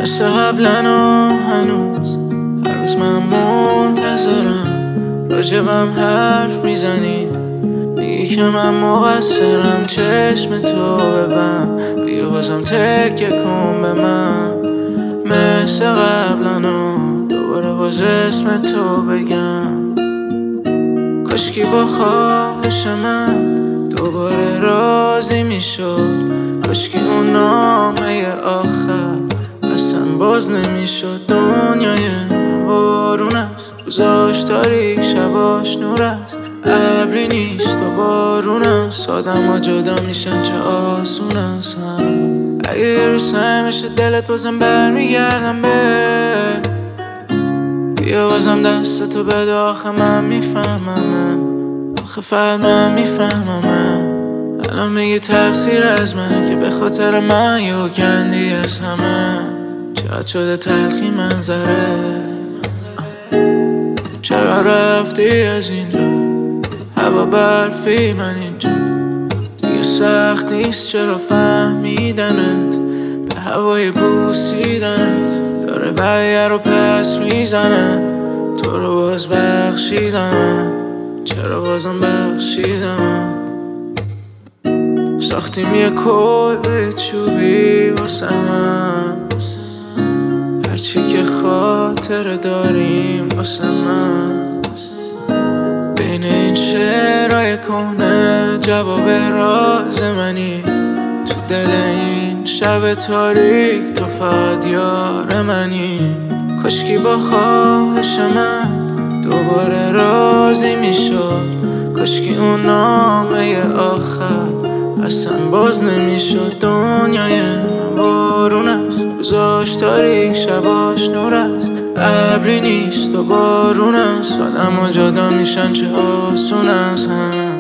مثل قبلنا هنوز هر روز من منتظرم، راجبم حرف میزنی، میگی که من مقصرم. چشم تو ببن، بیا بازم تکیه کن به من. مثل قبلنا دوباره باز اسم تو بگم. کاشکی با خواهش من دوباره راضی میشد، کاشکی اون نامه آخر اصلا باز نمیشد. دنیای من بارون است، روزاش تاریک شباش نور است. ابری نیست و بارون است، آدم ها جدا میشن چه آسون است. اگه یه روز همیشه دلت بازم برمیگردم بیا بازم دستتو بده، آخه من میفهمم، آخه فقط من میفهمم. الان میگی تقصیر از من که به خاطر من یه کندی از همه. چقدر شده تلخی منظره، چرا رفتی از اینجا؟ هوا برفی من اینجا دیگه سخت نیست، چرا فهمیدنت به هوای بوسیدنت داره بقیه رو پس میزنه. تو رو باز بخشیدم، چرا بازم بخشیدم؟ ساختیم یه کلبه چوبی واسه من، هرچی که خاطر داریم واسه من. بین این شعرهای کنه جواب راز منی، تو دل این شب تاریک تو فقط یار منی. کاشکی با خواهش من دوباره راضی میشد، کاشکی اون نامه آخر اصلا باز نمیشد. دنیای من بارون است، روزاش تاریک شباش نور است. ابری نیست و بارون است، آدم ها جدا میشن چه آسون است.